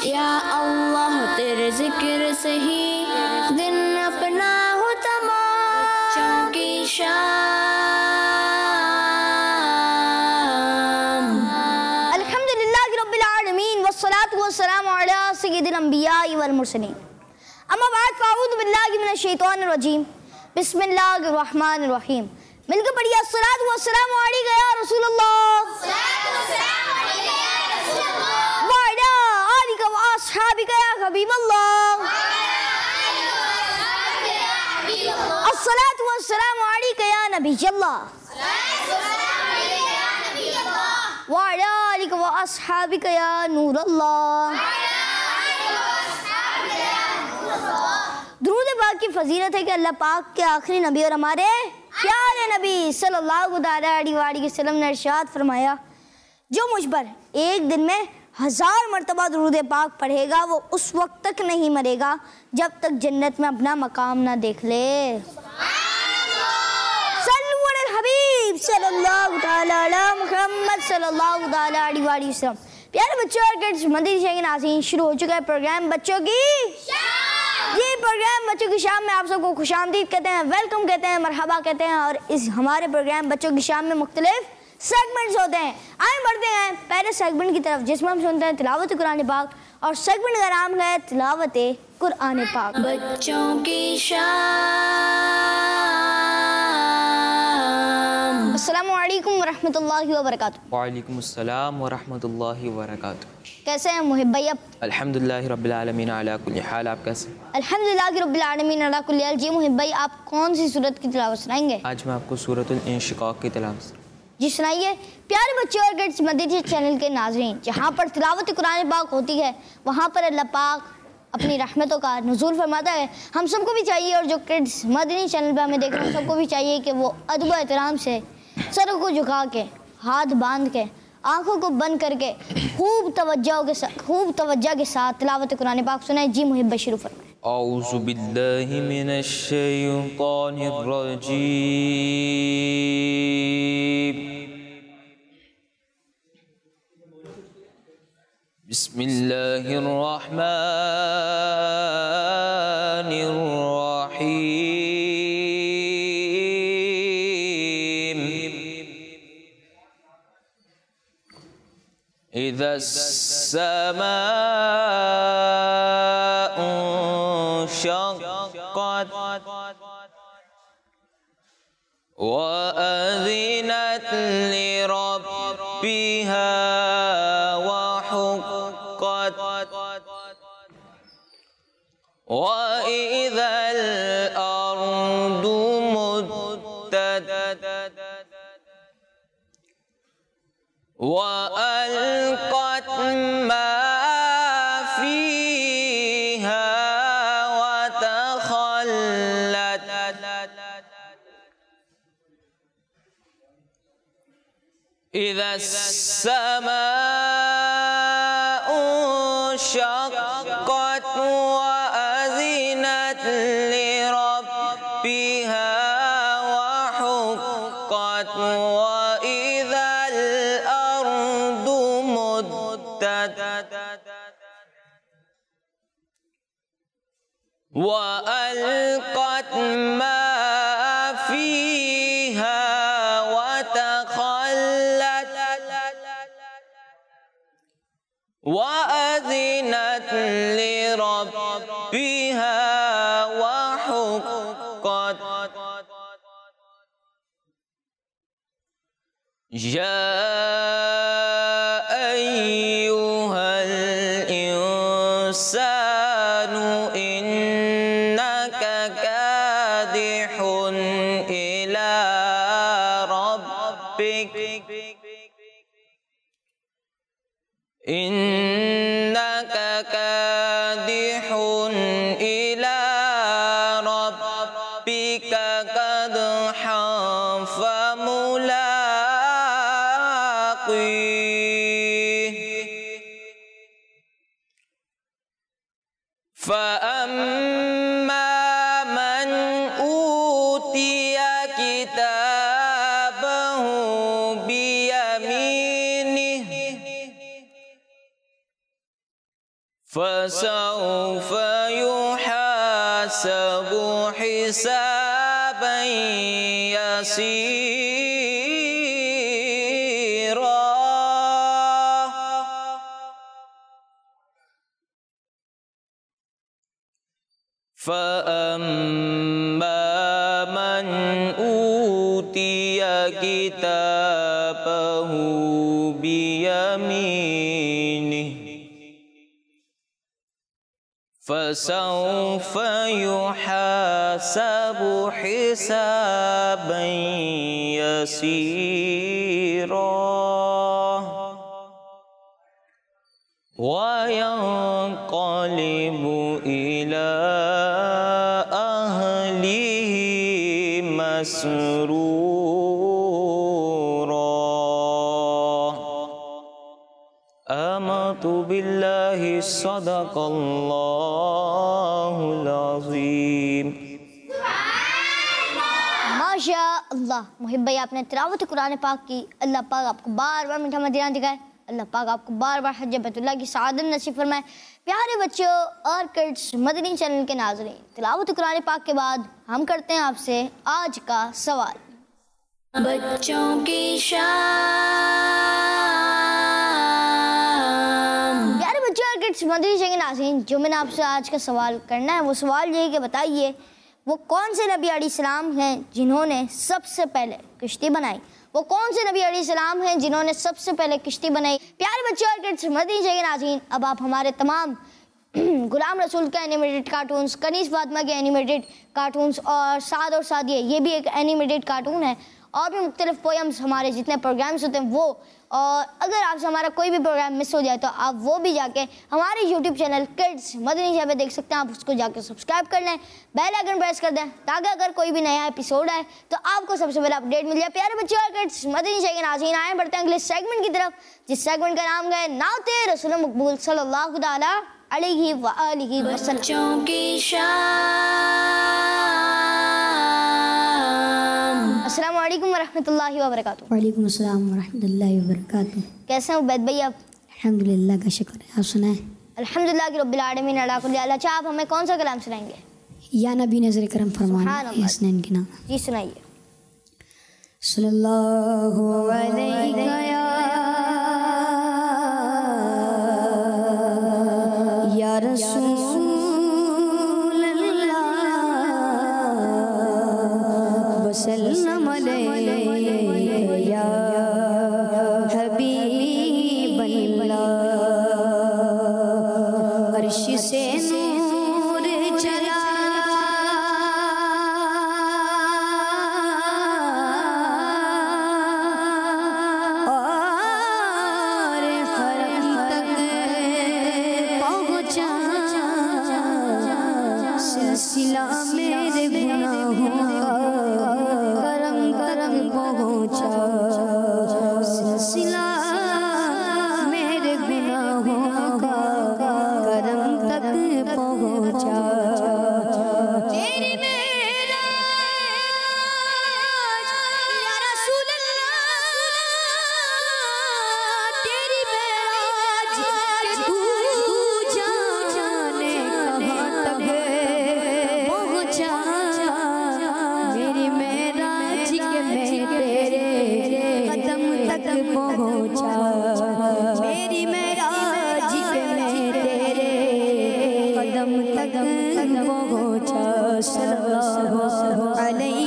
या अल्लाह तेरे जिक्र से ही दिन अपना हो तमाम, बच्चों की शाम। अल्हम्दुलिल्लाहि रब्बिल आलमीन वस्सलातु वस्सलामु अला सय्यिदिल अंबियाइ वल मुरसलीन। अम्मा बाद फ़अऊज़ु बिल्लाहि मिनश शैतानिर रजीम। बिस्मिल्लाहिर रहमानिर रहीम। मिलकर पढ़िए अस्सलातु वस्सलामु अलैका या रसूलल्लाह व अला आलिका व अस्हाबिका या हबीबल्लाह। अस्सलातु वस्सलामु अलैका या नबियल्लाह व अला आलिका व अस्हाबिका या नूरल्लाह। दुरूद पाक की फजीलत है कि अल्लाह पाक के आखिरी नबी और हमारे प्यारे नबी सल्लल्लाहु अलैहि वसल्लम ने इरशाद फरमाया, जो मुझ पर एक दिन में 1000 मरतबा दुरूद पाक पढ़ेगा वो उस वक्त तक नहीं मरेगा जब तक जन्नत में अपना मकाम ना देख ले। सल्लु अलल हबीब सल्लल्लाहु तआला अला मुहम्मद सल्लल्लाहु अलैहि वसल्लम। प्यारे बच्चों और किड्स मदरसे के नाज़रीन, शुरू हो चुका है प्रोग्राम बच्चों की ये प्रोग्राम बच्चों की शाम में आप सबको खुशामदीद कहते हैं, वेलकम कहते हैं, मरहबा कहते हैं। और इस हमारे प्रोग्राम बच्चों की शाम में मुख्तलिफ सेगमेंट्स होते हैं। आइए बढ़ते हैं पहले सेगमेंट की तरफ जिसमें हम सुनते हैं तिलावत कुरान पाक, और सेगमेंट का नाम है तिलावत कुरान पाक। बच्चों की शाम। अस्सलामु अलैकुम वरहमतुल्लाहि वबरकातुहू। वालेकुम अस्सलाम वरहमतुल्लाहि वबरकातुहू। कैसे हैं मुहिब भाई आप? अल्हम्दुलिल्लाहि रब्बिल आलमीन अला कुल्ली हाल। आप कैसे? अल्हम्दुलिल्लाहि रब्बिल आलमीन अला कुल्ली हाल। जी मुहिब भाई, आप कौन सी सूरत की तिलावत सुनाएंगे? आज मैं आपको सूरतुल इंशिकाक की तिलावत। जी सुनाइए। प्यारे बच्चों और किड्स मदरसे चैनल के नाज़रीन, जहाँ पर तिलावत कुरान पाक होती है वहाँ पर अल्लाह पाक अपनी रहमतों का नुज़ूल फरमाता है। हम सबको भी चाहिए, और जो किड्स मदनी चैनल पर हमें देख रहे हैं सबको भी चाहिए कि वो अदब व एहतराम से सर को झुका के, हाथ बांध के, आँखों को बंद करके खूब तवज्जो के साथ तिलावत कुरान पाक सुनाए। जी मुहिब भाई शुरू फरमाएं। औज़ु बिल्लाहि मिनश शैतानिर रजीम। बिस्मिल्लाहिर रहमानिर रहीम। इज़ा अस्समाउ शक़्क़त व अज़िनत लिरब्बिहा व हुक़्क़त व इज़ल अर्दु मुद्दत व अलक़त मा फ़ीहा व तख़ल्लत इज़ा अस्समाउ शक़्क़त व अज़िनत लिरब्बिहा व हुक़्क़त व इज़ल अर्दु मुद्दत व अलक़त मा फ़ीहा व तख़ल्लत व अज़िनत लिरब्बिहा व हुक़्क़त। या अय्युहल इंसानु इन्नका कादिहुन इला रब्बिक इन्नका कादिहुन इला रब्बिका कदहन फमुलाक़ीह। फ़अम्मा मन ऊतिय किताबहु बियमीनिह فسوف يحاسب حسابا يسيرا فأما من أوتي كتابه بيمينه فسوف يحاسب حسابا يسيرا وينقلب إلى أهله مسرورا آمنت بالله صدق الله العظीम। माशा अल्लाह। मुहिब भाई आपने तिलावत कुरान पाक की, अल्लाह पाक आपको बार बार मीठा मदीना दिखाए, अल्लाह पाक आपको बार बार हज बैतुल्लाह की सआदत नसीब फरमाए। प्यारे बच्चों और किड्स मदनी चैनल के नाज़रीन, तिलावत कुरान पाक के बाद हम करते हैं आपसे आज का सवाल। बच्चों की शाम। प्यारे बच्चों और किड्स मदनी चैनल के नाज़रीन, जो मैंने आपसे आज का सवाल करना है वो सवाल ये है कि बताइए वो कौन से नबी अलैहिस्सलाम हैं जिन्होंने सबसे पहले किश्ती बनाई। वो कौन से नबी अलैहिस्सलाम हैं जिन्होंने सबसे पहले किश्ती बनाई। प्यारे बच्चों और किड्स मदनी चैनल के नाज़रीन, अब आप हमारे तमाम गुलाम रसूल के एनिमेटेड कार्टून्स, कनीज़ फातिमा के एनिमेटेड कार्टून्स और साद और सादिया ये भी एक एनिमेटेड कार्टून है, और भी मुख्तलिफ पोएम्स हमारे जितने प्रोग्राम्स होते हैं वो। और अगर आपसे हमारा कोई भी प्रोग्राम मिस हो जाए तो आप वो भी जाके हमारे YouTube channel kids Madani channel पे देख सकते हैं। आप उसको जाके सब्सक्राइब कर लें, बेल आइकन प्रेस कर दें ताकि अगर कोई भी नया एपिसोड आए तो आपको सबसे पहले अपडेट मिल जाए। प्यारे बच्चों और किड्स मदनी चैनल के नाज़रीन, आए बढ़ते हैं अगले सेगमेंट की तरफ, जिस सेगमेंट का नाम है नाते रसूल मकबूल सल्लल्लाहु तआला अलैहि व आलिहि वसल्लम। बच्चों की शाम। अस्सलाम वालेकुम वरहमतुल्लाहि वबरकातुहू। वालेकुम अस्सलाम वरहमतुल्लाहि वबरकातुहू। कैसे हैं उबैद भाई आप? अल्हम्दुलिल्लाह का शुक्र है, आप सुनाएं। अल्हम्दुलिल्लाह की रब्बिल आलमीन अला कुल्ली हाल। अच्छा, आप हमें कौन सा कलाम सुनाएंगे? या नबी नजर करम फरमाना सुभान अल्लाह। हसनैन के नाम। जी सुनाइए। सल्लल्लाहु अलैहि या रसूल अल्लाह वसल्लम अलैहि या हबीब अल्लाह। अर्श से नूर चला और हरम तक पहुँचा, सिलसिला मेरे गुनाहों का करम करम पहुँचा, सिलसिला मेरे गुनाहों का करम तक पहुँचा। तेरी मेराज या रसूल अल्लाह, तेरी मेराज तू जाने कहाँ तक पहुँचा। मेरी मेराज के मैं तेरे कदम तक पहुँचा। मेरी मेराज के मैं तेरे कदम तक पहुँचा। सल्लल्लाहु अलैहि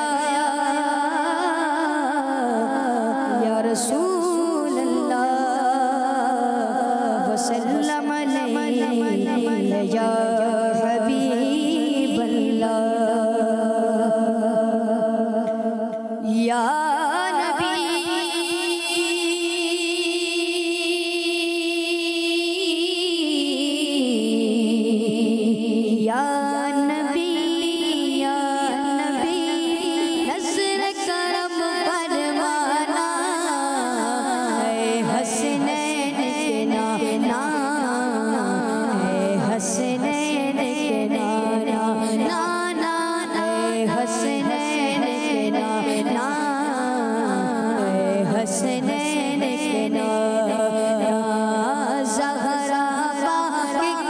या रसूल अल्लाह वसल्लम अलैहि या हबीब अल्लाह। या नबी या नबी या नबी नज़र करम फरमाना है हसनैन के नाम है हसनैन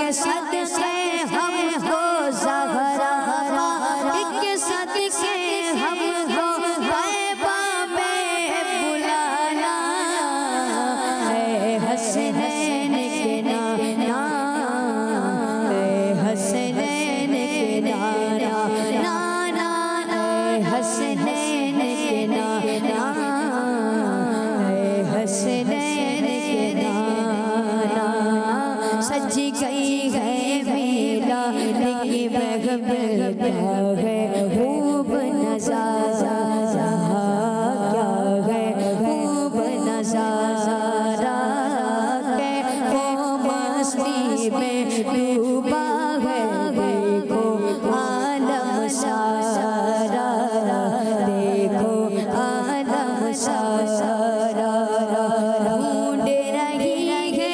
सदके हमको ज़हरा के सदके हमको तैबा में बुलाना है हसनैन के नाना है हसनैन के नाना नाना है हसनैन के नाना है हसनैन के नाना सज गई है मेला लेकिन महफिल क्या है खूब नज़ारा क्या है खूब नज़ारा के वो मस्ती में डूबा है देखो आलम सारा देखो आलम सारा ढूंढ रही है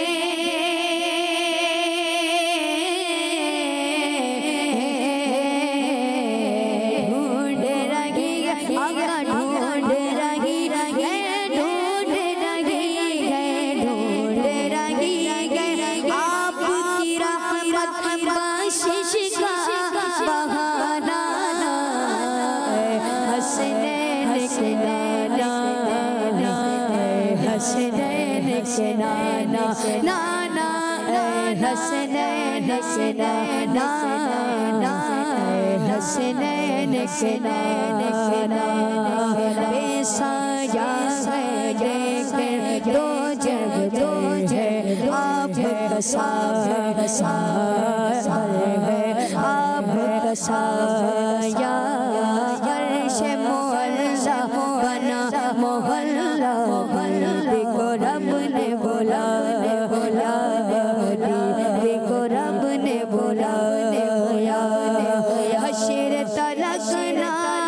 ढूंढ रही है आका ढूंढ रही है ढूंढ रही है ढूंढ रही है आपकी रहमत बख्शिश का बहाना है हसनैन के नाना है हसनैन के नाना नाना है हसनैन के नाना है हसनैन के नाना बेसाया है लेकिन दो जग है आपका साया है आपका साया अर्श मोहल्ला बना मोहल्ला देखो रब ने बोला देखो रब ने बोला हशर तलकना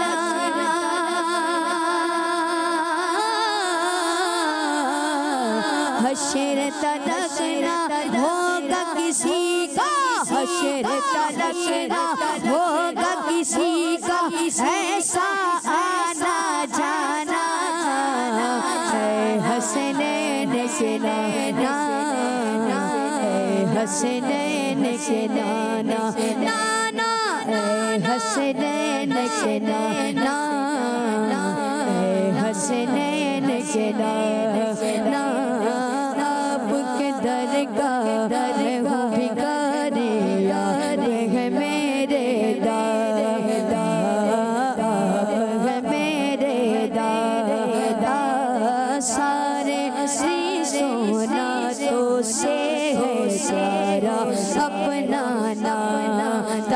हशर तलकना होगा किसी का हशर तलकना होगा किसी का ऐसा आना जाना है हसनैन के नाना है हसनैन के नाना नाना है हसनैन के नाना है हसनैन के नाना आपके दरगाह में हूँ भिखारी यार है मेरे दादा आप है मेरे दादा सारे श्री सोना तो से है सारा अपना नाना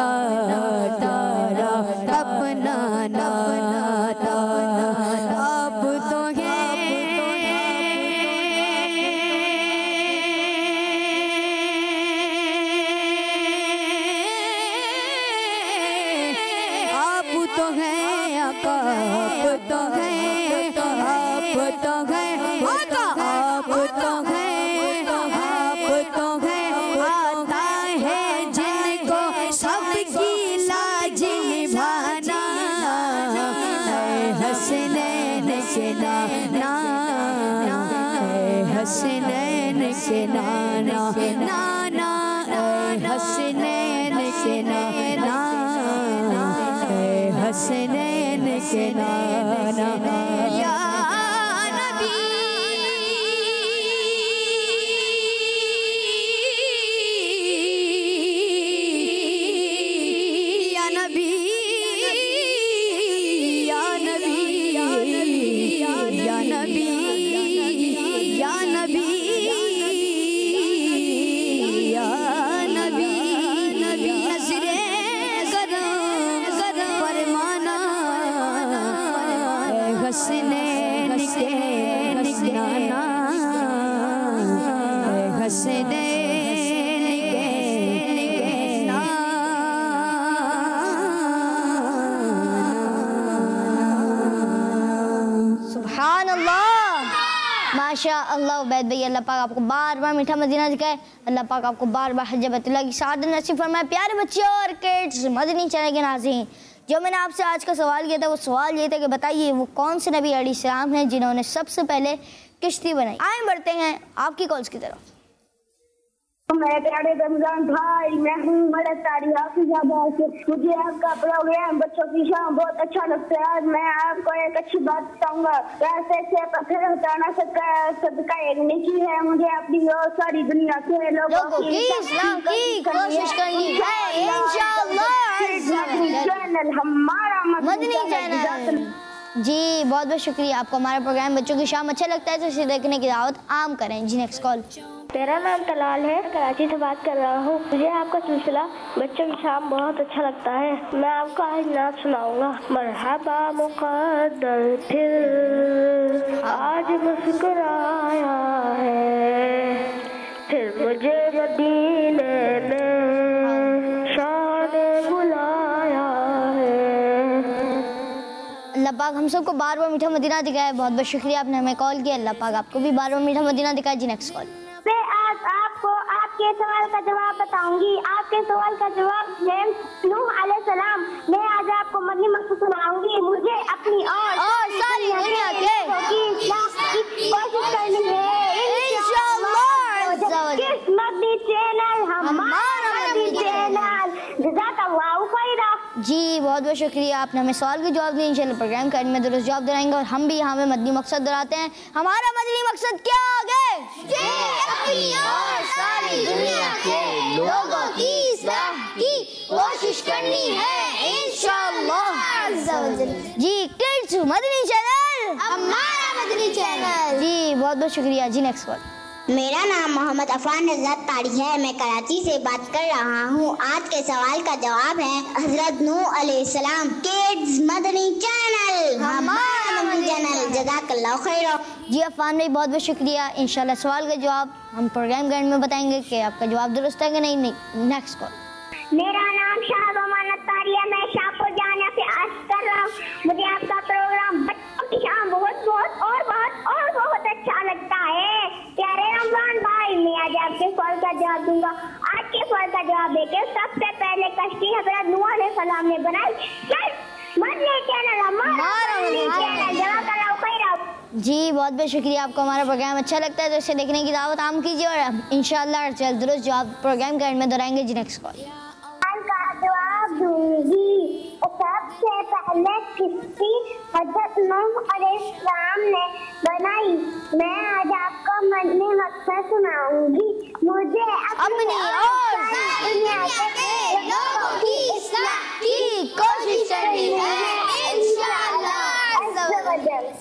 तारा अपना नाना तारा आप तो आप तो है आका आप तो है आप तो है आका आप तो है आप तो है आता है जिनको सबकी लाज निभाना है हसनैन के नाना है हसनैन के नाना नाना है हसनैन के नाना है हसनैन के नाना या नबी या नबी या नबी या नबी या नबी या नबी नजरे फरमाना हसनैन के नाना हसनैन के नाना सुभान अल्लाह माशा अल्लाह उबैद भाई अल्लाह पाक आपको बार बार मीठा मदीना दिखाए अल्लाह पाक आपको बार बार हज बैतुल्लाह की सआदत नसीब फरमाए। प्यारे बच्चे और किड्स मदनी चैनल के नाज़रीन, जो मैंने आपसे आज का सवाल किया था वो सवाल ये था कि बताइए वो कौन से नबी अलैहिस्सलाम हैं जिन्होंने सबसे पहले किश्ती बनाई। आए बढ़ते हैं आपकी कॉल्स की तरफ। मेरे प्यारे रमजान भाई, मैं हूँ मदद तारी हाफिजाबाद से। मुझे आपका प्रोग्राम बच्चों की शाम बहुत अच्छा लगता है। आज मैं आपको एक अच्छी बात बताऊंगा। पैसे से पत्थर हटाना सदका एक नेकी है। मुझे अपनी और सारी दुनिया के लोगों की इस्लाम की कोशिश करनी है इंशाअल्लाह। चैनल हमारा मदनी चैनल। जी बहुत बहुत शुक्रिया आपको। हमारा प्रोग्राम बच्चों की शाम अच्छा लगता है तो इसे देखने की दावत आम करें। जी नेक्स्ट कॉल। मेरा नाम तलाल है, कराची से बात कर रहा हूँ। मुझे आपका सिलसिला बच्चों की शाम बहुत अच्छा लगता है। मैं आपको आज नात सुनाऊंगा। मरहबा मुक़द्दर फिर आज मुस्कुराया है, फिर मुझे मदीने में शान बुलाया है। अल्लाह पाक हम सबको बार बार मीठा मदीना दिखाए। बहुत बहुत शुक्रिया आपने हमें कॉल किया। अल्लाह पाक आपको भी बार बार मीठा मदीना दिखाए। जी नेक्स्ट कॉल। मैं आज आपको आपके सवाल का जवाब बताऊंगी। आपके सवाल का जवाब है नूह अलैहिस्सलाम। मैं आज आपको मदनी मकसद सुनाऊंगी। मुझे अपनी और सारी दुनिया की कोशिश करनी है इंशाअल्लाह। किस मदनी चैनल हमारा मदनी चैनल। जज़ाकल्लाहु खैरा। जी बहुत बहुत शुक्रिया आपने हमें सवाल के जवाब दिए। इंशाल्लाह प्रोग्राम का में दुरुस्त जवाब दिलाएंगे और हम भी यहाँ में मदनी मकसद दोहराते हैं। हमारा मदनी मकसद क्या आगे अपनी और सारी दुनिया के लोगों की इस्लाह की कोशिश करनी है इंशाअल्लाह। जी किड्स मदनी चैनल हमारा मदनी चैनल। जी बहुत बहुत शुक्रिया। जी नेक्स्ट कॉल। मेरा नाम मोहम्मद अफान रज़ात तारी है। मैं कराची से बात कर रहा हूँ। आज के सवाल का जवाब है हजरत नूह अलैहिस्सलाम। किड्स मदनी चैनल हमारा मदनी चैनल। जज़ाकल्लाहु खैर। जी अफान भाई बहुत बहुत शुक्रिया। इंशाल्लाह सवाल का जवाब हम प्रोग्राम के एंड में बताएंगे कि आपका जवाब दुरुस्त है कि नहीं। Next call. मेरा नाम शाहबान तारी है। मैं शाहपुर जाने से आज कर रहा हूँ। मुझे आपका प्रोग्राम बच्चों की शाम बहुत बहुत अच्छा लगता है। प्यारे रमजान भाई, मैं आज आपके सवाल का जवाब दूंगा। आज के सवाल का जवाब देके सबसे पहले कश्ती हज़रत नूह अलैहिस्सलाम ने बनाई। मदनी चैनल हमारा मदनी चैनल। जज़ाकल्लाहु खैर। जी बहुत बहुत शुक्रिया आपको। हमारा प्रोग्राम अच्छा लगता है तो इसे देखने की दावत आम कीजिए और इंशाअल्लाह जल्द दुरुस्त जवाब प्रोग्राम के एंड में दोहराएंगे। जी नेक्स्ट कॉल। का जवाब दूंगी। सबसे पहले किस्ती हज़रत नूह अलैहिस्सलाम ने बनाई। मैं आज आपको मदनी मकसद सुनाऊंगी। मुझे अपनी और दुनिया के लोगों की इस्लाह की कोशिश करनी है इंशाअल्लाह।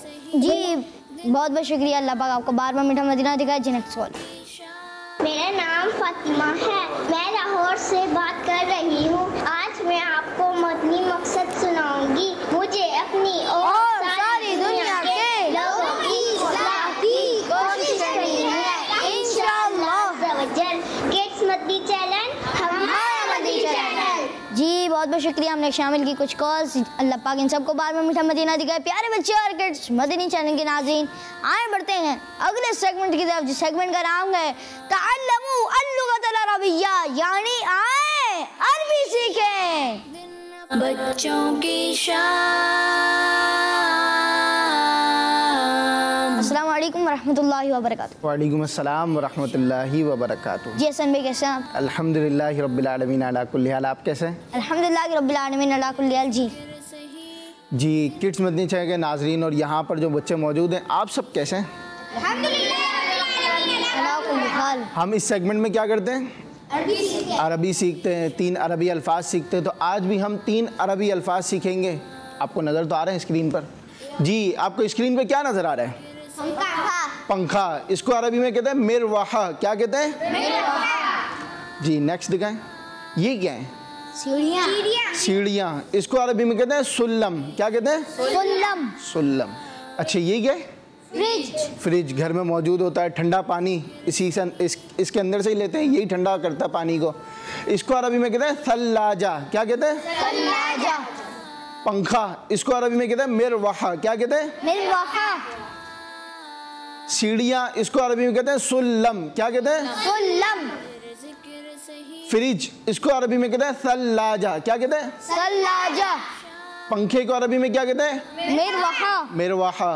जी बहुत बहुत शुक्रिया। अल्लाह पाक आपको बार बार मीठा मदीना दिखाए। जी नेक्स्ट कॉल। मेरा नाम फातिमा है। मैं लाहौर से बात कर रही हूँ। आज मैं आपको मदनी मकसद सुनाऊंगी। मुझे अपनी और सारी दुनिया के लोगों की इस्लाह की कोशिश करनी है इंशाअल्लाह। किड्स मदनी चैनल हमारा मदनी चैनल। जी बहुत बहुत शुक्रिया। हमने शामिल की कुछ कॉल्स। अल्लाह पाक इन सबको बार बार मीठा मदीना दिखाए। प्यारे बच्चे और किड्स मदनी चैनल के नाज़रीन, आए बढ़ते हैं अगले सेगमेंट की तरफ। जिस सेगमेंट का नाम है तअल्लमू अल-लुगतल अरबिय्या, यानी आए अरबी सीखें। बच्चों की शाम। अस्सलाम वालेकुम वरहमतुल्लाहि वबरकातुहू। वालेकुम अस्सलाम वरहमतुल्लाहि वबरकातुहू। जी हसन भाई कैसे हैं आप? अल्हम्दुलिल्लाहि रब्बिल आलमीन अला कुल्ली हाल। आप कैसे हैं? अल्हम्दुलिल्लाहि रब्बिल आलमीन अला कुल्ली हाल। जी किड्स मदनी चैनल के नाजरीन और यहाँ पर जो बच्चे मौजूद हैं, आप सब कैसे हैं? हम इस सेगमेंट में क्या करते हैं? अरबी सीखते हैं। 3 अरबी अल्फाज सीखते हैं। तो आज भी हम 3 अरबी अल्फाज सीखेंगे। आपको नज़र तो आ रहे हैं स्क्रीन पर? जी आपको स्क्रीन पर क्या नज़र आ रहा है? पंखा। इसको अरबी में कहते हैं मिरवाहा। क्या कहते हैं? जी नेक्स्ट दिखाएं। ये क्या है? सीढ़ियाँ। इसको अरबी में कहते हैं सुल्लम। क्या कहते हैं? सुल्लम। अच्छा ये क्या है? फ्रिज। घर में मौजूद होता है। ठंडा पानी इसके अंदर से ही लेते हैं। यही ठंडा करता है पानी को। इसको अरबी में कहते हैं थल्लाजा। क्या कहते हैं? पंखा। इसको अरबी में कहते हैं मिरवाहा। क्या कहते हैं? सीढ़ियाँ। इसको अरबी में कहते हैं सुल्लम। क्या कहते हैं? फ्रिज। इसको अरबी में कहते हैं थल्लाजा। क्या कहते हैं? पंखे को अरबी में क्या कहते हैं? मिरवाहा।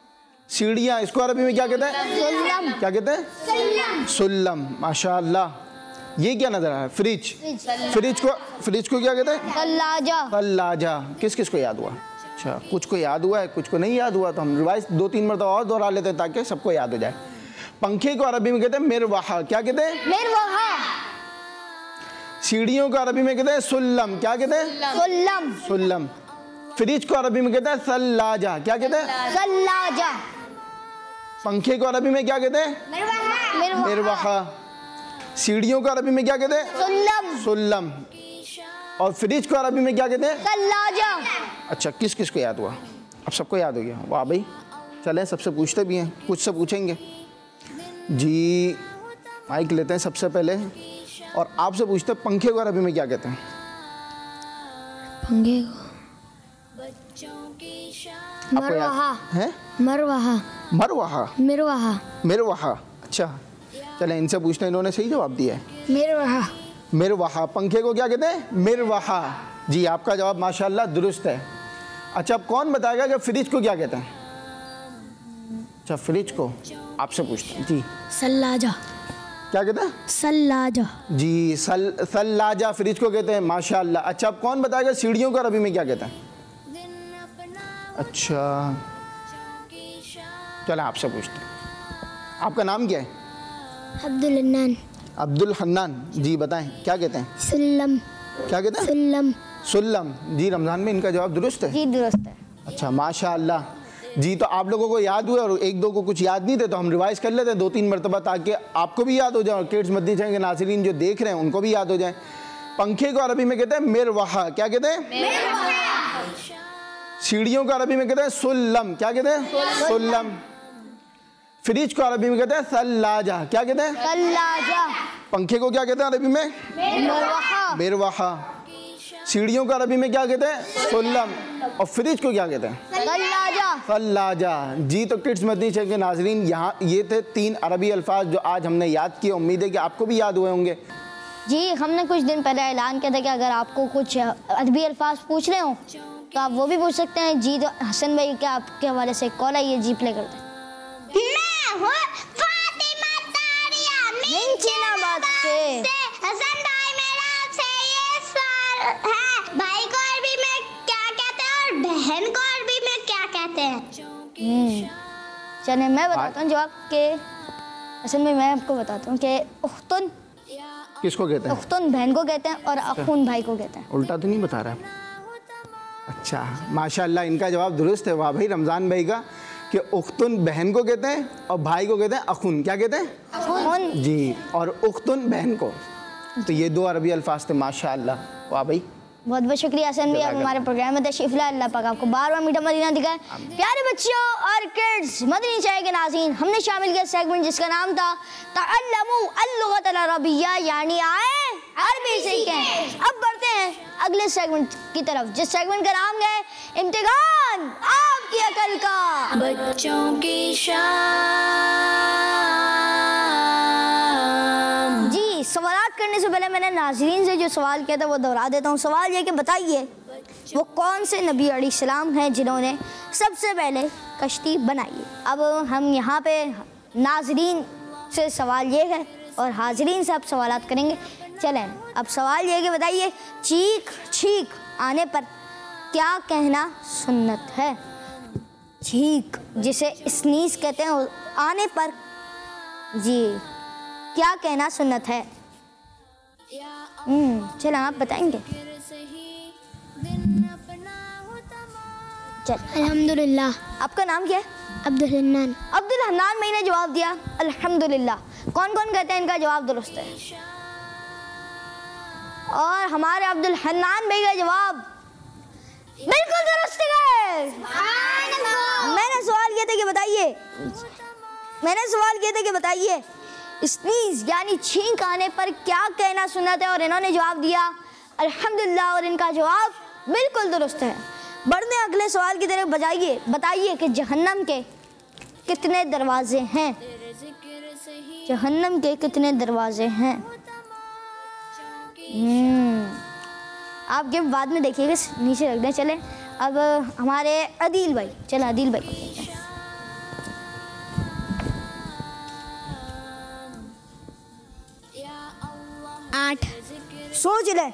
सीढ़ियाँ। इसको अरबी में क्या कहते हैं? क्या कहते हैं? सुल्लम। माशाअल्लाह। ये क्या नजर आ रहा है? फ्रिज। फ्रिज को क्या कहते हैं? सल्लाजा। सल्लाजा। किस किस को याद हुआ? अच्छा, कुछ को याद हुआ है, कुछ को नहीं याद हुआ, तो हम रिवाइज 2-3 मरतबा और दोहरा लेते हैं ताकि सबको याद हो जाए। पंखे को अरबी में कहते हैं मिरवाहा। क्या कहते हैं? मिरवाहा। सीढ़ियों को अरबी में कहते हैं सुल्लम। क्या कहते हैं? सुल्लम। सुल्लम। फ्रिज को अरबी में कहते हैं सल्लाजा। क्या कहते हैं? सल्लाजा। पंखे को अरबी में क्या कहते हैं? मिरवाहा। मिरवाहा। सीढ़ियों को अरबी में क्या कहते हैं? सुल्लम। सुल्लम। और फ्रिज को अरबी में क्या कहते हैं? सल्लाजा। अच्छा, किस किस को याद हुआ? अब सबको याद हो गया। वाह भाई, चलें सबसे पूछते भी हैं, कुछ से पूछेंगे जी। माइक लेते हैं सबसे पहले और आपसे पूछते हैं पंखे को अरबी में क्या कहते हैं? पंखे को मरवाहा है? मरवाहा। मरवाहा। मिरवाहा। मिरवाहा। अच्छा, चलें इनसे पूछते हैं, इन्होंने सही जवाब दिया है। मिरवाहा। मिरवाहा। पंखे को क्या कहते हैं? मिरवाहा। जी, आपका जवाब माशाल्लाह दुरुस्त है। अच्छा, अब कौन बताएगा कि फ्रिज को क्या कहते हैं? अच्छा, फ्रिज को आपसे पूछते हैं जी। सल्लाजा। क्या कहते हैं? सल्लाजा। जी, सल्लाजा फ्रिज को कहते हैं, माशाल्लाह। अच्छा, अब कौन बताएगा सीढ़ियों को अरबी में क्या कहते हैं? अच्छा, चलो आपसे पूछते हैं, आपका नाम क्या है? अब्दुल हन्नान। अब्दुल हन्नान जी, बताएं क्या कहते हैं? सुल्लम। क्या कहते हैं? सुल्लम। सुल्लम। जी, रमज़ान में इनका जवाब दुरुस्त है? जी दुरुस्त है। अच्छा, माशाअल्लाह जी। तो आप लोगों को याद हुआ और एक दो को कुछ याद नहीं थे, तो हम रिवाइज कर लेते हैं 2-3 मरतबा ताकि आपको भी याद हो जाए और किड्स मदनी चैनल के नाज़रीन जो देख रहे हैं उनको भी याद हो जाए। पंखे को अरबी में कहते हैं मिरवाहा। क्या कहते हैं? सीढ़ियों को अरबी में कहते हैं सुल्लम। क्या कहते हैं? सुल्लम। फ्रिज को अरबी में कहते हैं सल्लाजा। क्या कहते हैं? सल्लाजा। पंखे को क्या कहते हैं अरबी में? मिरवाहा। मिरवाहा। सीढ़ियों को अरबी में क्या कहते हैं? सुल्लम। और फ्रिज को क्या कहते हैं? सल्लाजा। सल्लाजा। जी, तो किड्स मदनी चैनल के नाजरीन, यहाँ ये थे 3 अरबी अल्फाज जो आज हमने याद किए। उम्मीद है कि आपको भी याद हुए होंगे। जी, हमने कुछ दिन पहले ऐलान किया था कि अगर आपको कुछ अरबी अल्फाज पूछने हो तो आप वो भी पूछ सकते हैं। जी, तो हसन भाई क्या आपके हवाले से कॉल आई है? जी, प्ले करते हैं। मैं हूँ फातिमा तारिया मिंचिनाबाद से। हसन भाई, मेरा आपसे ये सवाल है, भाई को अरबी में क्या कहते हैं और बहन को अरबी में क्या कहते हैं? चलिए मैं बताता हूँ जवाब के। हसन भाई, मैं आपको बताता हूँ कि उख्तुन किसको कहते हैं? उख्तुन बहन को कहते हैं और अखून भाई को कहते हैं। उल्टा तो नहीं बता रहा? अच्छा, माशाल्लाह इनका जवाब दुरुस्त है। वाह भाई, रमज़ान भाई का कि उख्तुन बहन को कहते हैं और भाई को कहते हैं अखुन। क्या कहते हैं? अखून। जी, और उख्तुन बहन को। तो ये 2 अरबी अल्फाज थे, माशाल्लाह। वाह भाई, बहुत बहुत शुक्रिया हसन भाई, आप हमारे प्रोग्राम में तशरीफ लाए। अल्लाह पाक आपको बार बार मीठा मदीना दिखाए। प्यारे बच्चों और किड्स मदनी चैनल के नाज़रीन, हमने शामिल किया सेगमेंट जिसका नाम था तअल्लमू अल-लुगत अल-अरबिय्या, यानी आए अरबी सीखें। अब बढ़ते हैं अगले सेगमेंट की तरफ, जिस सेगमेंट का नाम है इम्तिहान आपकी अकल का। बच्चों की शान। जी, सवालात करने से पहले मैंने नाज़रीन से जो सवाल किया था वो दोहरा देता हूँ। सवाल ये कि बताइए वो कौन से नबी अलैहिस्सलाम हैं जिन्होंने सबसे पहले कश्ती बनाई। अब हम यहाँ पे नाज़रीन से सवाल ये है और हाज़रीन से आप सवालात करेंगे। चलें, अब सवाल ये है कि बताइए चीख छींक आने पर क्या कहना सुन्नत है? छींक जिसे स्नीज कहते हैं, आने पर जी क्या कहना सुन्नत है? चलो आप बताएंगे। चल, अल्हम्दुलिल्लाह। आपका नाम क्या है? अब्दुल हन्नान। अब्दुल हन्नान भाई ने जवाब दिया अल्हम्दुलिल्लाह। कौन कौन कहते हैं इनका जवाब दुरुस्त है? और हमारे अब्दुल हन्नान भाई का जवाब बिल्कुल दुरुस्त है। मैंने सवाल किया था कि बताइए स्नीज यानी छींक आने पर क्या कहना सुन्नत है, और इन्होंने जवाब दिया अल्हम्दुलिल्लाह, और इनका जवाब बिल्कुल दुरुस्त है। बढ़ते हैं अगले सवाल की तरफ। बताइए कि जहन्नम के कितने दरवाजे हैं? जहन्नम के कितने दरवाजे हैं? आप गेम बाद में देखिएगा, नीचे रख दें। चले अब हमारे अदील भाई, चलो अदील भाई को देखते हैं। 8। सोच ले।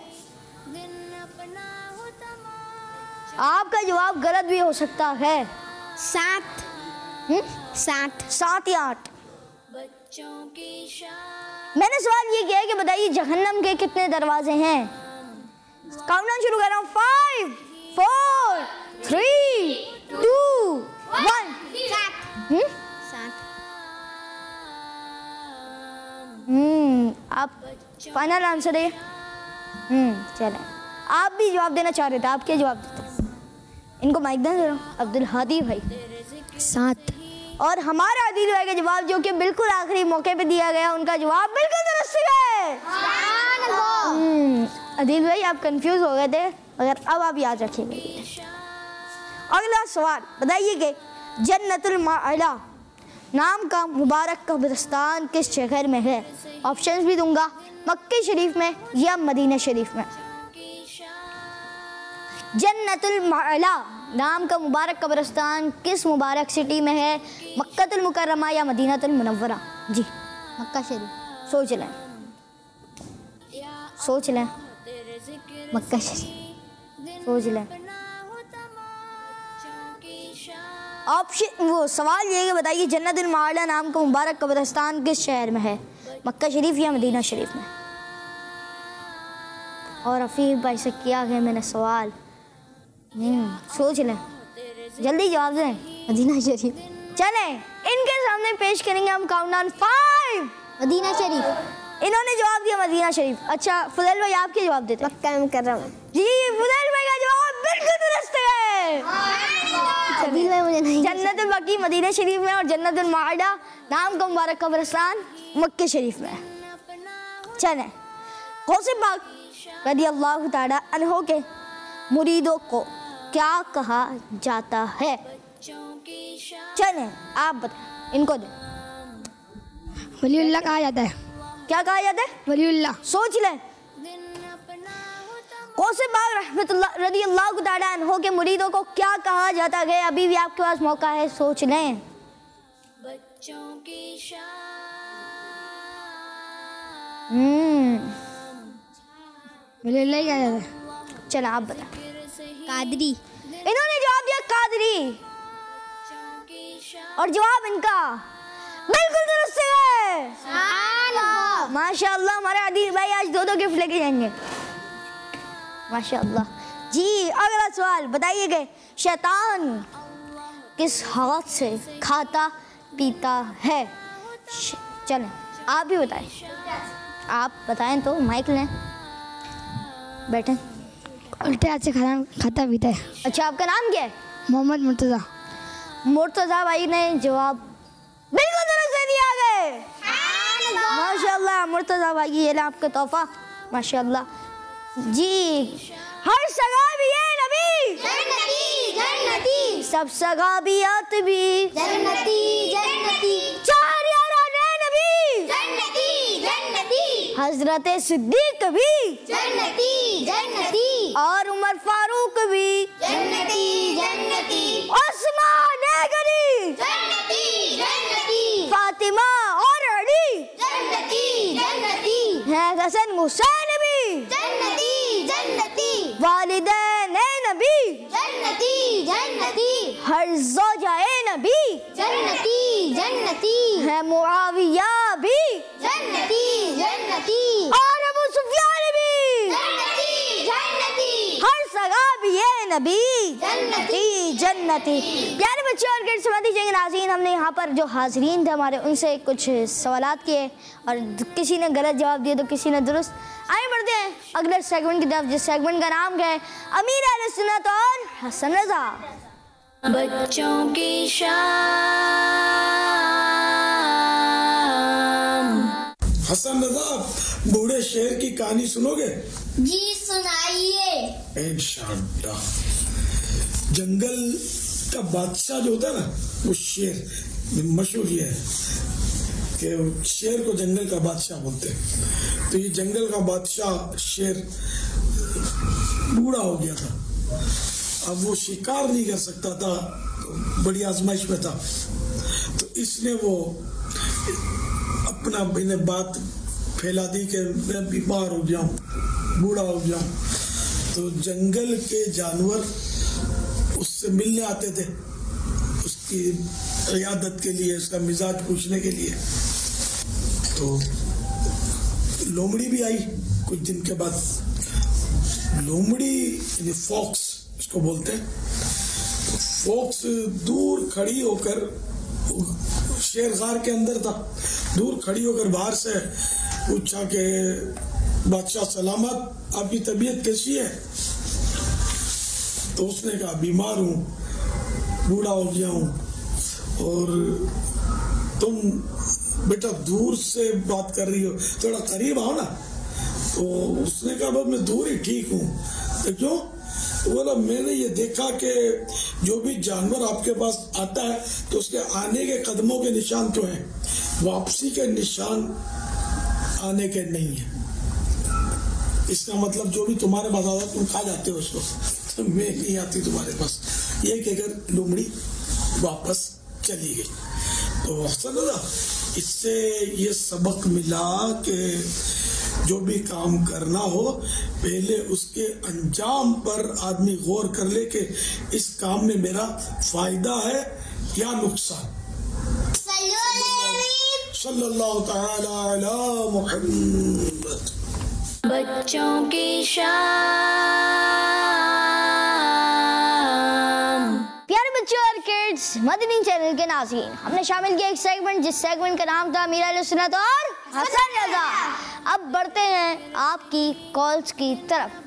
आपका जवाब गलत भी हो सकता है। 7। 7। 7 या 8। मैंने सवाल ये किया है कि बताइए जहन्नम के कितने दरवाजे हैं। काउंटडाउन शुरू कर रहा हूँ। 5 4 3 2 1। 7। आप फाइनल आंसर है। चलें, आप भी जवाब देना चाह रहे थे, आप क्या जवाब देते? इनको माइक दे रहा हूँ। अब्दुल हादी भाई 7। और हमारा आदिल भाई का जवाब जो कि बिल्कुल आखिरी मौके पे दिया गया, उनका जवाब बिल्कुल दुरुस्त है। आदिल भाई आप कंफ्यूज हो गए थे, मगर अब आप याद रखिएगा। अगला सवाल बताइए कि जन्नतुल माअला नाम का मुबारक कब्रिस्तान किस शहर में है? ऑप्शंस भी दूंगा, मक्के शरीफ में या मदीना शरीफ में। जन्नतुल माअला नाम का मुबारक कब्रिस्तान किस मुबारक सिटी में है? मक्कातुल मुकर्रमा या मदीनातुल मुनव्वरा? जी मक्का शरीफ। सोच लें, सोच लें, मक्का शरीफ। सोच लें। ऑप्शन वो सवाल ये है कि बताइए जन्नतुल माअला नाम का मुबारक कब्रिस्तान किस शहर में है? मक्का शरीफ या मदीना शरीफ में? और हफीज भाई से किया गया मैंने सवाल। सोच लें, जल्दी जवाब दें। मदीना शरीफ। चलें, इनके सामने पेश करेंगे हम काउंटडाउन। 5। मदीना शरीफ। इन्होंने जवाब दिया मदीना शरीफ। अच्छा फुदैल भाई आप क्या जवाब देते? मक्का मुकर्रमा। जी फुदैल भाई का जवाब बिल्कुल दुरुस्त है। आदिल भाई मुझे नहीं। जन्नतुल बकी मदीना शरीफ में और जन्नतुल माअला नाम का मुबारक कब्रिस्तान मक्के शरीफ में। चलें, गौसे पाक रज़ियल्लाहु ताला अन्हु के मुरीदों को क्या कहा जाता है? चलें आप बताएं, इनको दें। वलीउल्लाह कहा जाता है। क्या कहा जाता है? वलीउल्लाह। सोच लें। गौसे पाक रहमतुल्लाह रज़ियल्लाहु ताला अन्हु के मुरीदों को क्या कहा जाता है? अभी भी आपके पास मौका है, सोच लें। वलीउल्लाह कहा जाता है। चलो आप बताएं। कादरी। इन्होंने जवाब दिया कादरी और जवाब इनका बिल्कुल दुरुस्त है। माशाअल्लाह, हमारे आदिल भाई आज 2 गिफ्ट लेके जाएंगे। माशाअल्लाह जी। अगला सवाल बताइए कि शैतान किस हाथ से खाता पीता है? चलें आप भी बताएं। आप बताएं तो माइक लें, बैठें। उल्टे हाथ से खाता पीता है। अच्छा आपका नाम क्या है? मोहम्मद मुर्तज़ा। मुर्तज़ा भाई ने जवाब बिल्कुल दुरुस्त दिया गए। माशाअल्लाह मुर्तज़ा भाई, ये ले आपका तोहफा। माशाअल्लाह जी। हर सगा भी है नबी जन्नती जन्नती, सब सगाबियात भी जन्नती जन्नती, 4 याराने नबी जन्नती जन्नती, हजरत सिद्दीक भी जन्नती जन्नती, और उमर फारूक भी जन्नती जन्नती, उस्मान गनी, जन्नती जन्नती, फातिमा और अली जन्नती जन्नती, है, हसन हुसैन भी जन्नती जन्नती, वालिदैन नबी जन्नती जन्नती, हर ज़ौजाए नबी जन्नती जन्नती, है, मुआविया भी जन्नती जन्नती, और अबू सुफियान भी जन्नती जन्नती, हर सगा भी है नबी जन्नती जन्नती। प्यारे बच्चों और गिरद समझी जाएंगे नाज़रीन, हमने यहाँ पर जो हाज़रीन थे हमारे उनसे कुछ सवालात किए और किसी ने गलत जवाब दिए तो किसी ने दुरुस्त। आगे बढ़ते हैं अगले सेगमेंट की तरफ, जिस सेगमेंट का नाम है अमीर अहले सुन्नत और हसन रज़ा। बच्चों की शाम। हसन रज़ा, बूढ़े शेर की कहानी सुनोगे? जी सुनाइए। इंशाअल्लाह। जंगल का बादशाह जो होता है ना, वो शेर, मशहूर ये है कि शेर को जंगल का बादशाह बोलते हैं। तो ये जंगल का बादशाह शेर बूढ़ा हो गया था, अब वो शिकार नहीं कर सकता था, बड़ी आजमाइश में था। तो इसने वो अपना इन्हें बात फैला दी कि मैं बीमार हो जाऊं, बूढ़ा हो जाऊं, तो जंगल के जानवर उससे मिलने आते थे, उसकी इयादत के लिए, उसका मिजाज पूछने के लिए। तो लोमड़ी भी आई कुछ दिन के बाद। लोमड़ी यानी फॉक्स इसको बोलते हैं। फॉक्स दूर खड़ी होकर, शेर गार के अंदर था, दूर खड़ी होकर बाहर से पूछा कि बादशाह सलामत, आपकी तबीयत कैसी है? तो उसने कहा बीमार हूँ, बूढ़ा हो गया हूँ, और तुम बेटा दूर से बात कर रही हो, थोड़ा करीब आओ ना। तो उसने कहा बस मैं दूर ही ठीक हूँ। तो क्यों? तो बोला मैंने ये देखा कि जो भी जानवर आपके पास आता है तो उसके आने के कदमों के निशान तो हैं, वापसी के निशान आने के नहीं है। इसका मतलब जो भी तुम्हारे पास आता तुम खा जाते हो उसको, तो मैं नहीं आती तुम्हारे पास। ये कहकर लोमड़ी वापस चली गई। तो असल इससे ये सबक मिला कि जो भी काम करना हो पहले उसके अंजाम पर आदमी गौर कर ले कि इस काम में मेरा फायदा है या नुकसान। सल्लल्लाहु तआला अला मुहम्मद। बच्चों की शाम। प्यारे बच्चों और किड्स, मदनी चैनल के नाज़रीन, हमने शामिल किया एक सेगमेंट जिस सेगमेंट का नाम था मीरा अहले सुन्नत और हसन रज़ा। अब बढ़ते हैं आपकी कॉल्स की तरफ।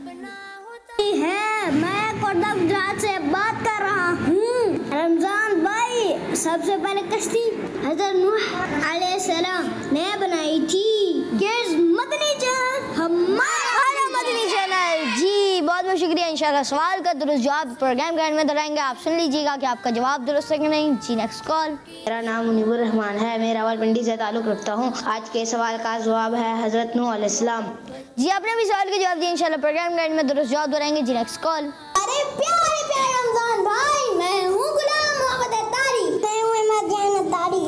मैं कोटदा गुजरात से बात कर रहा हूँ। रमजान भाई, सबसे पहले कश्ती हज़रत नूह अलैहिस्सलाम ने बनाई थी। किड्स मदनी चैनल हमारा मदनी चैनल। जी बहुत बहुत शुक्रिया। इंशाल्लाह सवाल का दुरुस्त जवाब प्रोग्राम के एंड में दोहराएंगे। आप सुन लीजिएगा कि आपका जवाब दुरुस्त है कि नहीं। जी नेक्स्ट कॉल। मेरा नाम मुनीबुर रहमान है, मैं रावलपिंडी से ताल्लुक़ रखता हूँ। आज के सवाल का जवाब है हज़रत नूह अलैहिस्सलाम। जी आपने भी सवाल का जवाब दिया। इंशाल्लाह प्रोग्राम के एंड में दुरुस्त जवाब दोहराएंगे। जी नेक्स्ट कॉल। अरे प्यारे प्यारे रमजान भाई, मैं हूँ गुलाम मोहम्मद अतारी। मैं हूँ अहमद जान अतारी।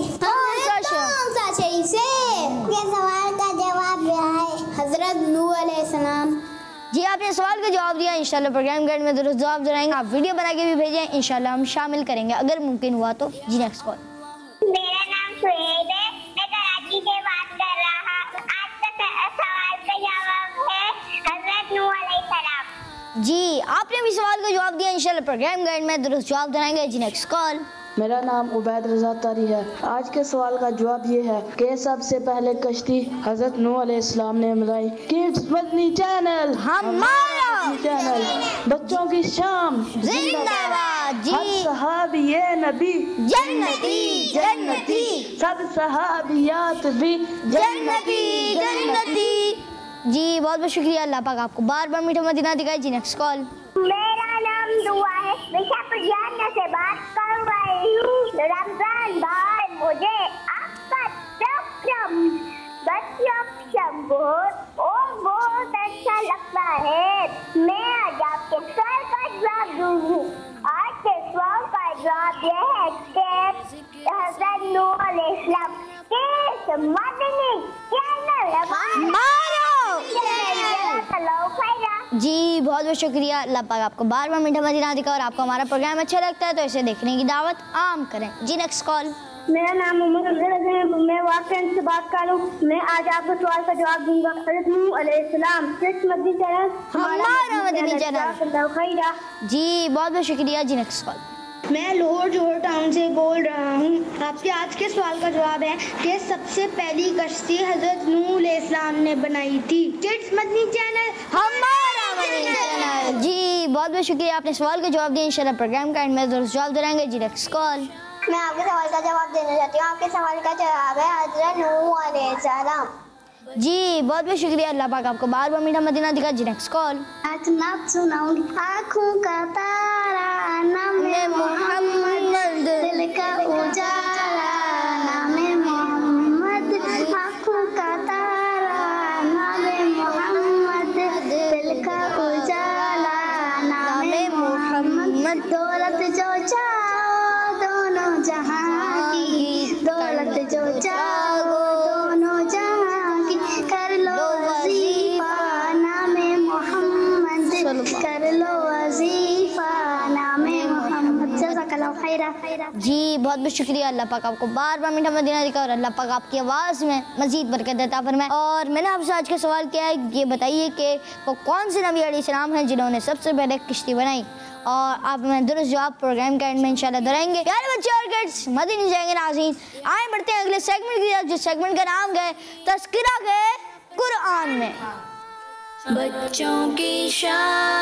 सवाल का जवाब है हज़रत नूह अलैहिस्सलाम। जी आपने सवाल का जवाब दिया। इंशाल्लाह प्रोग्राम के एंड में दुरुस्त जवाब दोहराएंगे। आप वीडियो बना के भी भेजें, इंशाल्लाह हम शामिल करेंगे अगर मुमकिन हुआ तो। जी नेक्स्ट कॉल। मेरा नाम सुहेब है, मैं कराची से बात कर रहा हूँ। आज का सवाल का जवाब है हज़रत नूह अलैहिस्सलाम। जी आपने भी सवाल का जवाब दिया। इंशाल्लाह प्रोग्राम के एंड में दुरुस्त जवाब दोहराएंगे। जी नेक्स्ट कॉल। मेरा नाम उबैद रज़ा तारी है। आज के सवाल का जवाब ये है कि सबसे पहले कश्ती हज़रत नूह अलैहिस्सलाम ने बनाई। किड्स मदनी चैनल हमारा चैनल, बच्चों की शाम जिंदाबाद। जी हर सहाबी ये नबी जन्नती जन्नती, सब सहाबियात भी जन्नती जन्नती। जी बहुत बहुत शुक्रिया। अल्लाह पाक आपको बार बार मीठा मदीना दिखाए। जी नेक्स्ट कॉल। मेरा नाम दुआ है, मैं शाहपुर जानिया से बात कर रही हूँ। रमजान भाई, मुझे आपका प्रोग्राम बहुत अच्छा लगता है। मैं आज आपके सवाल का जवाब दूंगी। आज के सवाल का जवाब यह है कि हज़रत नूह अलैहिस्सलाम के मदनी चैनल जी बहुत बहुत शुक्रिया। अल्लाह पाक आपको बार बार मीठा मदीना दिखा और आपको हमारा प्रोग्राम अच्छा लगता है तो इसे देखने की दावत आम करें। जी नेक्स्ट कॉल। मेरा नाम मोहम्मद अफजल है, मैं वाकई से बात कर रहा हूँ। मैं आज आपको सवाल का जवाब दूंगा। हज़रत नूह अलैहिस्सलाम किस मदनी चैनल? हमारा मदनी चैनल। जी बहुत बहुत शुक्रिया। जी नेक्स्ट कॉल। मैं लाहौर जोहर टाउन से बोल रहा हूँ। आपके आज के सवाल का जवाब है कि सबसे पहली कश्ती हज़रत नूह अलैहिस्सलाम ने बनाई थी। किड्स मदनी चैनल हमारा मदनी चैनल। जी बहुत बहुत शुक्रिया। आपने सवाल का जवाब दिया। इंशाल्लाह प्रोग्राम का एंड में दुरुस्त जवाब दोहराएंगे। जी नेक्स्ट कॉल। मैं आपके सवाल का जवाब देना चाहती हूँ। आपके सवाल का जवाब है हज़रत नूह अलैहिस्सलाम। जी बहुत बहुत शुक्रिया। अल्लाह पाक आपको बार बार मीठा मदीना दिखा। जी नेक्स्ट कॉल। आज नाम सुनाऊंगी। आँखों का तारा नाम मोहम्मद, दिल का उजाला नाम मोहम्मद। आँखों का तारा नाम मोहम्मद, दिल का उजाला नाम मोहम्मद। दौलत जो चाहो दोनों जहां की, दौलत जो चाहो दोनों जहां की, कर जी बहुत बहुत शुक्रिया। अल्लाह पाक आपको बार बार मीठा मदीना दिखा और अल्लाह पाक आपकी आवाज़ में मजीद बरकत देता फरमाए। और मैंने आपसे आज का सवाल किया है, ये बताइए कि वो कौन से नबी अलैहिस्सलाम हैं जिन्होंने सबसे पहले किश्ती बनाई, और आप मैं दुरुस्त जवाब प्रोग्राम के एंड में इंशाल्लाह दोहराएंगे। प्यारे बच्चे और किड्स, मदीना जाएंगे नाज़रीन, आए बढ़ते हैं अगले सेगमेंट की तरफ, जिस सेगमेंट का नाम है तज़किरा के कुरान में। बच्चों की शाम।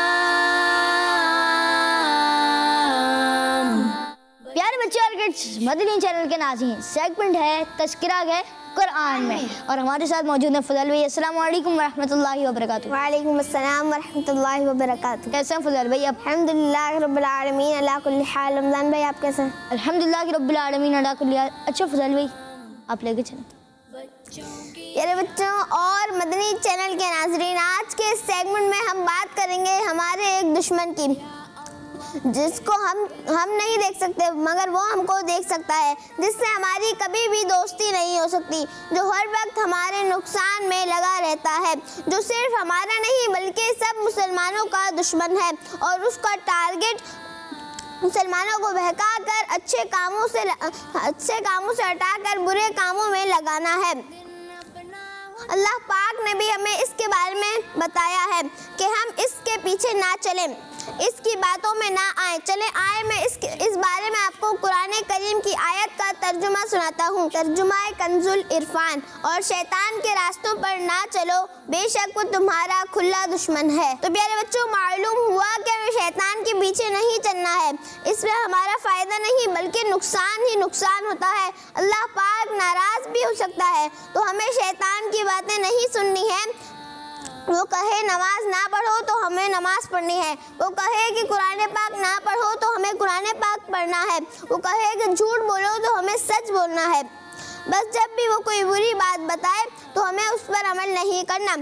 प्यारे बच्चे और किड्स, मदनी चैनल के नाज़रीन, सेगमेंट है तज़किरा के कुरान में, और हमारे साथ मौजूद है फजल भाई। अस्सलाम वालेकुम वरहमतुल्लाहि वबरकातुहू। वालेकुम अस्सलाम वरहमतुल्लाहि वबरकातुहू। कैसे हैं फजल भाई आप? अल्हम्दुलिल्लाह रब्बिल आलमीन अला कुल्ली हाल। रमज़ान भाई आप कैसे हैं? अल्हम्दुलिल्लाह रब्बिल आलमीन अला कुल्ली हाल। अच्छा फजल भाई आप लेके चलें। प्यारे बच्चों और मदनी चैनल के नाजरीन, आज के सेगमेंट में हम बात करेंगे हमारे एक दुश्मन की, जिसको हम नहीं देख सकते मगर वो हमको देख सकता है, जिससे हमारी कभी भी दोस्ती नहीं हो सकती, जो हर वक्त हमारे नुकसान में लगा रहता है, जो सिर्फ हमारा नहीं बल्कि सब मुसलमानों का दुश्मन है, और उसका टारगेट मुसलमानों को बहकाकर अच्छे कामों से हटाकर बुरे कामों में लगाना है। अल्लाह पाक ने भी हमें इसके बारे में बताया है कि हम इसके पीछे ना चलें, इसकी बातों में ना आए। चले आए मैं इस बारे में आपको कुरान करीम की आयत का तर्जुमा सुनाता हूँ। तर्जुमा कंजुल इरफान। और शैतान के रास्तों पर ना चलो, बेशक वो तुम्हारा खुला दुश्मन है। तो प्यारे बच्चों, मालूम हुआ कि हमें शैतान के पीछे नहीं चलना है, इसमें हमारा फायदा नहीं बल्कि नुकसान ही नुकसान होता है। अल्लाह पाक नाराज भी हो सकता है, तो हमें शैतान की बातें नहीं सुननी है। वो कहे नमाज ना पढ़ो तो हमें नमाज पढ़नी है, वो कहे कि कुरान पाक ना पढ़ो तो हमें कुरान पाक पढ़ना है, वो कहे कि झूठ बोलो तो हमें सच बोलना है। बस जब भी वो कोई बुरी बात बताए तो हमें उस पर अमल नहीं करना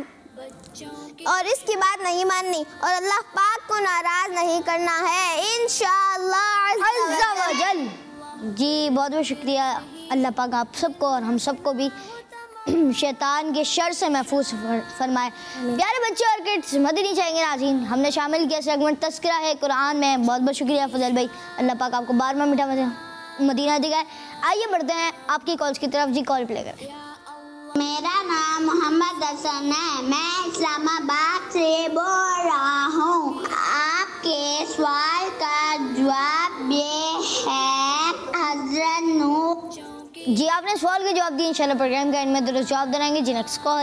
और इसकी बात नहीं माननी, और अल्लाह पाक को नाराज नहीं करना है इंशाअल्लाह अज़्ज़ा वजल। जी बहुत बहुत शुक्रिया। अल्लाह पाक आप सबको और हम सबको भी शैतान के शर से महफूज फरमाए। प्यारे बच्चे और किड्स, मदनी चाहेंगे नाज़रीन, हमने शामिल किया सेगमेंट तज़किरा है कुरान में। बहुत बहुत शुक्रिया फजल भाई। अल्लाह पाक आपको बार बार मीठा मदीना दिखाए। आइए बढ़ते हैं आपकी कॉल्स की तरफ। जी कॉल प्ले करें। मेरा नाम मोहम्मद हसन है, मैं इस्लामाबाद से बोल रहा हूँ। आपके सवाल का जवाब ये है हज़रत नूह। जी आपने सवाल का जवाब दिया, इंशाल्लाह प्रोग्राम के एंड में दुरुस्त जवाब देंगे। जी नेक्स्ट कॉल।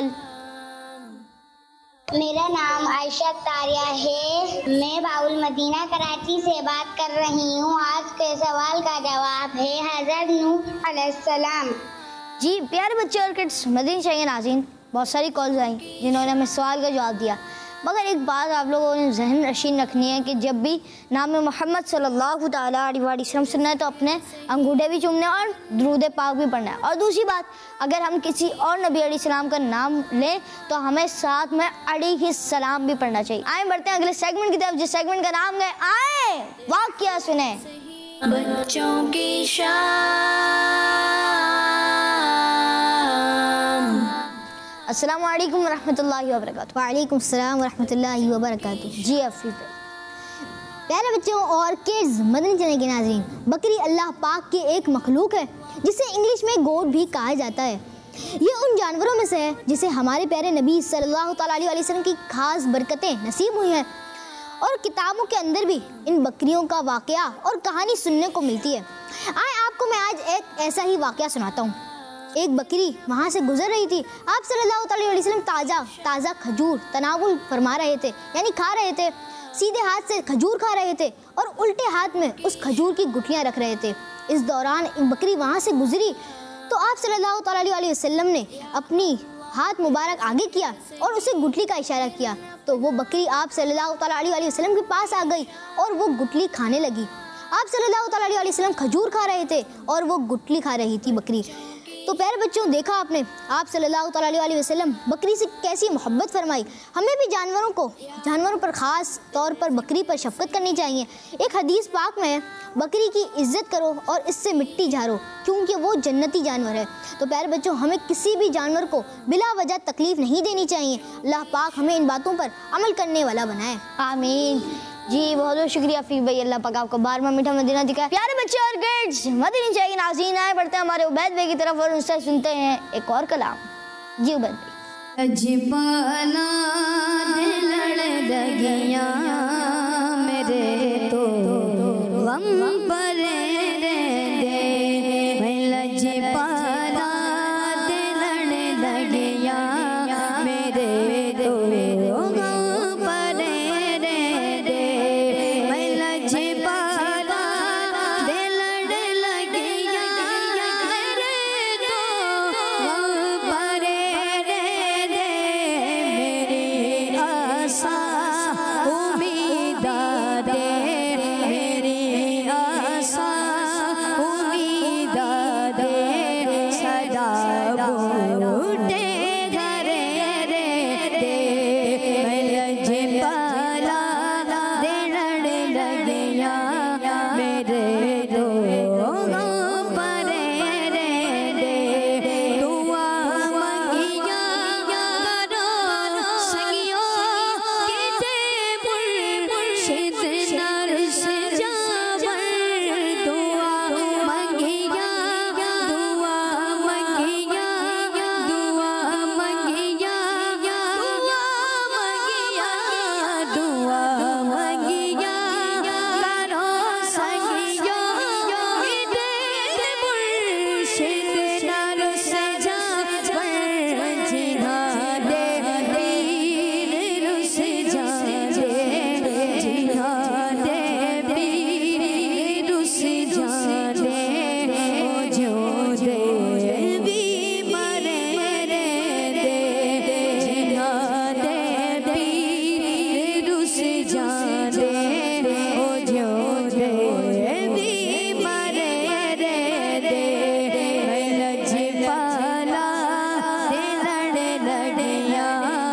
मेरा नाम आयशा तारिया है, मैं बाउल मदीना कराची से बात कर रही हूँ। आज के सवाल का जवाब है हज़रत नूह अलैहिस्सलाम। जी प्यारे बच्चे और किड्स, मदनी चाहिए नाज़रीन, बहुत सारी कॉल्स आई जिन्होंने हमें सवाल का जवाब दिया, मगर एक बात आप लोगों ने जहन नशीन रखनी है कि जब भी नाम मोहम्मद सल्लल्लाहु अलैहि वसल्लम सुनना है तो अपने अंगूठे भी चूमने और दुरूद पाक भी पढ़ना है। और दूसरी बात, अगर हम किसी और नबी अलैहिस्सलाम का नाम लें तो हमें साथ में अलैहि सलाम भी पढ़ना चाहिए। आए बढ़ते हैं अगले सेगमेंट की तरफ, जिस सेगमेंट का नाम है आए वाक़या सुने। बच्चों की अस्सलाम वालेकुम वरहमतुल्लाहि वबरकातुहू। वालेकुम सलाम वरहमतुल्लाहि वबरकातुहू। जी अफीफ प्यारे बच्चों और किड्स, मदनी चैनल के नाज़रीन, बकरी अल्लाह पाक की एक मखलूक है जिसे इंग्लिश में गोट भी कहा जाता है। ये उन जानवरों में से है जिसे हमारे प्यारे नबी सल्लल्लाहु अलैहि वसल्लम की खास बरकतें नसीब हुई हैं, और किताबों के अंदर भी इन बकरियों का वाक़या और कहानी सुनने को मिलती है। आए आपको मैं आज एक ऐसा ही वाक़या सुनाता हूँ। एक बकरी वहाँ से गुजर रही थी। आप सल्लल्लाहु अलैहि वसल्लम ताज़ा खजूर तनावुल फरमा रहे थे, यानी खा रहे थे। सीधे हाथ से खजूर खा रहे थे और उल्टे हाथ में उस खजूर की गुठलियाँ रख रहे थे। इस दौरान एक बकरी वहाँ से गुजरी तो आप सल्लल्लाहु अलैहि वसल्लम ने अपनी हाथ मुबारक आगे किया और उसे गुठली का इशारा किया, तो वो बकरी आप सल्लल्लाहु अलैहि वसल्लम के पास आ गई और वो गुठली खाने लगी। आप सल्लल्लाहु अलैहि वसल्लम खजूर खा रहे थे और वो गुठली खा रही थी बकरी। तो प्यारे बच्चों, देखा आपने आप सल्लल्लाहु अलैहि वसल्लम बकरी से कैसी मोहब्बत फरमाई। हमें भी जानवरों पर ख़ास तौर पर बकरी पर शफकत करनी चाहिए। एक हदीस पाक में है, बकरी की इज्जत करो और इससे मिट्टी झाड़ो क्योंकि वो जन्नती जानवर है। तो प्यारे बच्चों, हमें किसी भी जानवर को बिला वजह तकलीफ़ नहीं देनी चाहिए। अल्लाह पाक हमें इन बातों पर अमल करने वाला बनाए, आमीन। जी बहुत बहुत शुक्रिया फीक भाई, अल्लाह पाक आपको बार बार मीठा मदीना दिखाए। प्यारे बच्चे और किड्स, मदीना चाहिए नाज़रीन, आए बढ़ते हैं हमारे उबैद भाई की तरफ और उनसे सुनते हैं एक और कलाम। जी उबैद भाई। अजबाना दिल लगिया मेरे तो गम पर दे मैं लजपाला दिल लगिया मेरे तो गम पर दे मैं लजपाला दिल लगिया मेरे तो गम पर दे मेरी आशा उम्मीद दे मेरी आशा उम्मीद दे सदा बूटे घरे दे मैं लजपाला दिल लगिया मेरे दो पर दे दुआ मंगिया करो संगियो किते मुर्शिद नरस जावर दुआ मंगिया दुआ मंगिया दुआ मंगिया दुआ मंगिया दुआ मंगिया करो संगियो किते मुर्शिद नरस जावर जिना दे पीर रुस जाने जिना दे पीर रुस जाने ओ जो दे भी मरे दे जिना दे पीर रुस जाने ओ जो दे भी मरे दे मैं लजपाला दिल लगिया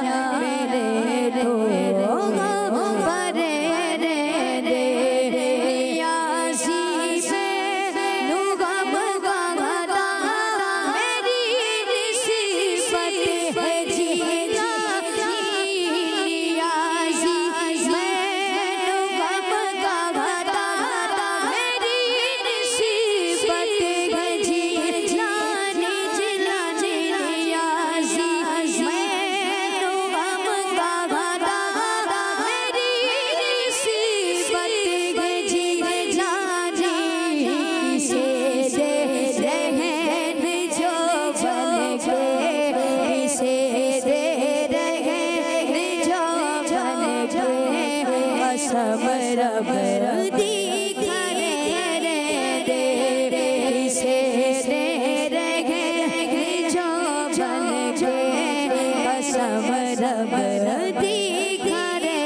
मेरे तो पर दे यासी से गम गाता मेरी निस्बत है जीना यासी मैं गम गाता मेरी निस्बत है जीना निजला यासी मैं गम गाता मेरी निस्बत है जीना से रहन जो बन के से रहन जो बन के असम रब दिखा दे से रहन जो बन के असम रब दिखा दे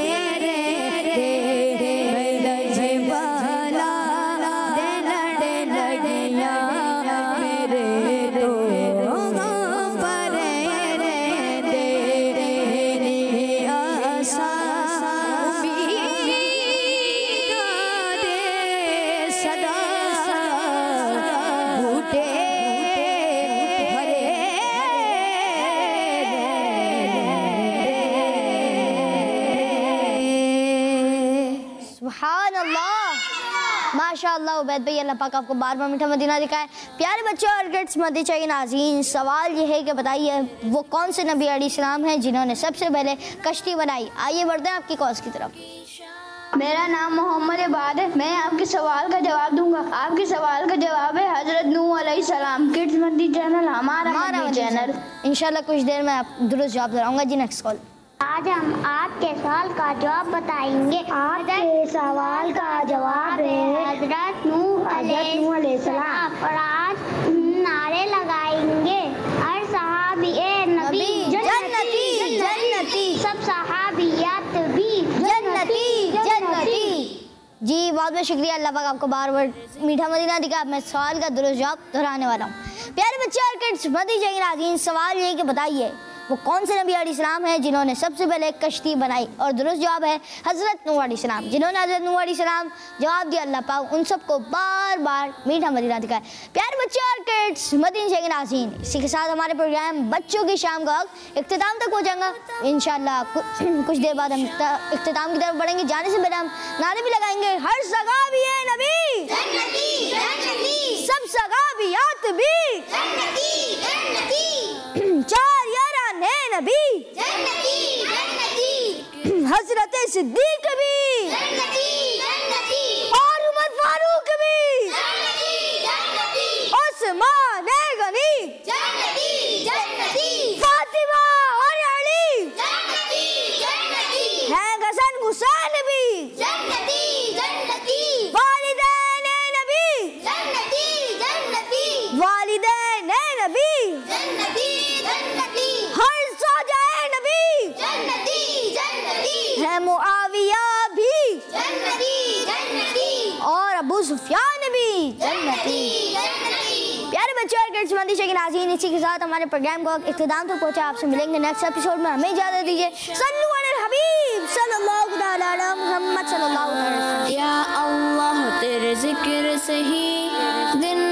मैं लजपाला दिल लगिया मेरे तो पर दे मेरी आशा उम्मीद दे सदा बूटे भरे सुभान अल्लाह, माशाअल्लाह उबैद भाई, अल्लाह पाक आपको बार बार मीठा मदीना दिखाए। प्यारे बच्चे और किड्स, मदीना चाहिए नाज़रीन, सवाल ये है कि बताइए वो कौन से नबी अलैहिस्सलाम हैं जिन्होंने सबसे पहले कश्ती बनाई। आइए बढ़ते हैं आपकी कॉज की तरफ। मेरा नाम मोहम्मद इबाद है। मैं आपके सवाल का जवाब दूंगा। आपके सवाल का जवाब है हजरत नूह अलैहिस्सलाम। किड्स मंदी चैनल हमारा चैनल। इंशाल्लाह कुछ देर में आप दुरुस्त जवाब दोहराऊंगा। जी नेक्स्ट कॉल। आज हम आपके सवाल का जवाब बताएंगे। आपके सवाल का जवाब है हजरत नूह अलैहिस्सलाम। और आज नारे लगाएंगे हर सहाबी ए नबी जन्नती जन्नती, सब सहाबियात भी जन्नती जन्नती। जी बहुत बहुत शुक्रिया, अल्लाह पाक आपको बार बार मीठा मदीना दिखा। मैं सवाल का दुरुस्त जवाब दोहराने वाला हूँ। प्यारे बच्चे और किड्स, मदीना चाहिए नाज़रीन, सवाल ये कि बताइए वो कौन से नबी अलैहिस्सलाम हैं जिन्होंने सबसे पहले कश्ती बनाई? और दुरुस्त जवाब है हज़रत नूह अलैहिस्सलाम। जिन्होंने हज़रत नूह अलैहिस्सलाम जवाब दिया, अल्लाह पाक उन सबको बार बार मीठा मदीना दिखाए। प्यारे बच्चों और किड्स, मदीना के नाज़रीन, इसी के साथ हमारे प्रोग्राम बच्चों की शाम का इख्तिताम तक पहुँचाएंगा। इंशाअल्लाह कुछ देर बाद हम इख्तिताम की तरफ बढ़ेंगे। जाने से पहले हम नारे भी लगाएंगे, हर सगाबी है नबी, सब सगाबियात भी, चार यारान है नबी, हजरत सिद्दीक भी, और उमर फारूक भी, उस्मान गनी, फातिमा और अली, हैं हसन हुसैन भी, वालिदैन नबी, वालिदैन नबी, हर सौजाए नबी, है मुआविया भी, और अबू सुफियान भी जन्नती। प्यारे बच्चों और किड्स मंदिर के नाज़रीन, इसी के साथ हमारे प्रोग्राम को इख्तिताम तक पहुंचा। आपसे मिलेंगे नेक्स्ट एपिसोड में। हमें इजाज़त दीजिए। सल्लु अलल हबीब सल्लल्लाहु अलैहि मुहम्मद सल्लल्लाहु अलैहि वसल्लम। या अल्लाह तेरे जिक्र से ही दिन